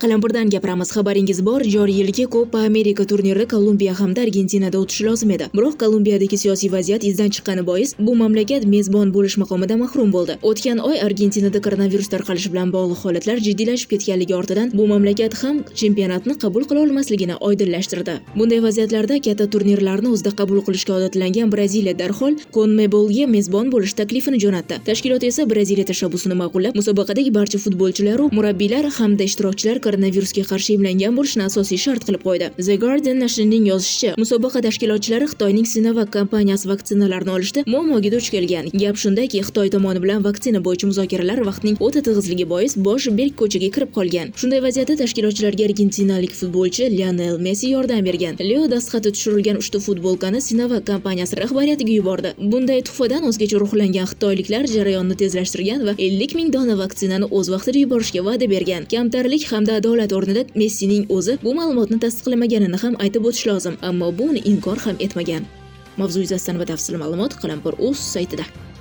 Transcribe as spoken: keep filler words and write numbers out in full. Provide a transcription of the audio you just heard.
Qalampirdan gapiramiz. Xabaringiz bor, joriy yilgi Copa America turniri Kolumbiya hamda Argentinada o'tishi lozim edi. Biroq Kolumbiyadagi siyosiy vaziyat izdan chiqqani bois bu mamlakat mezbon bo'lish maqomidan mahrum bo'ldi. O'tgan oy Argentinada koronavirus tarqalishi bilan bog'liq holatlar jiddiylashib ketganligi ortidan bu mamlakat ham chempionatni qabul qila olmasligini oydinlashtirdi. Bunday vaziyatlarda katta turnirlarni o'zida qabul qilishga odatlangan Braziliya darhol CONMEBOLga mezbon bo'lish taklifini jo'natdi. Tashkilot esa Braziliya tashabbusini ma'qullab, musobaqadagi barcha futbolchilar va murabbiylar hamda ishtirokchilar koronavirusga qarshi emlangan bo'lishini asosiy shart qilib qo'ydi. The Guardian nashrining yozishicha, musobaqa tashkilotchilari Xitoyning Sinovac kompaniyasi vaksinalarni olishda muammoga duch kelgan. Gap shundaki, Xitoy tomoni bilan vaksina bo'yicha muzokaralar vaqtining o'ta tig'izligi bois bosh berk ko'chaga kirib qolgan. Shunday vaziyatda tashkilotchilarga argentinalik futbolchi Lionel Messi yordam bergan. Leo dastxati tushirilgan uchta futbolkani Sinovac kompaniyasi rahbariyatiga yubordi. Bunday tuhfadan o'zgacha ruhlangan xitoyliklar jarayonni tezlashtirgan va ellik ming dona vaksinani o'z vaqtida yuborishga va'da bergan. Kamtarlik hamda adolat o'rnida Messining o'zi bu ma'lumotni tasdiqlamaganini ham aytib o'tish lozim, ammo buni inkor ham etmagan. Mavzu yuzasidan batafsil ma'lumot Qalampir.uz saytida.